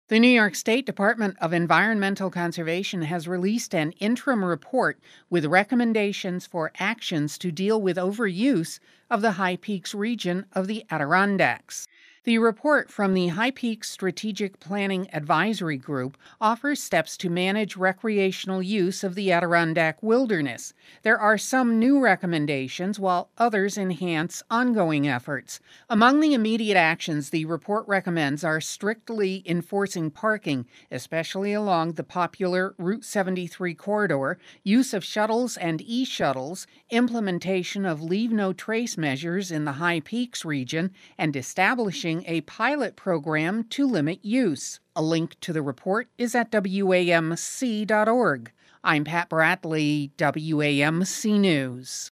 The New York State Department of Environmental Conservation has released an interim report with recommendations for actions to deal with overuse of the High Peaks region of the Adirondacks. The report from the High Peaks Strategic Planning Advisory Group offers steps to manage recreational use of the Adirondack wilderness. There are some new recommendations, while others enhance ongoing efforts. Among the immediate actions the report recommends are strictly enforcing parking, especially along the popular Route 73 corridor, use of shuttles and e-shuttles, implementation of leave no trace measures in the High Peaks region, and establishing a pilot program to limit use. A link to the report is at WAMC.org. I'm Pat Bradley, WAMC News.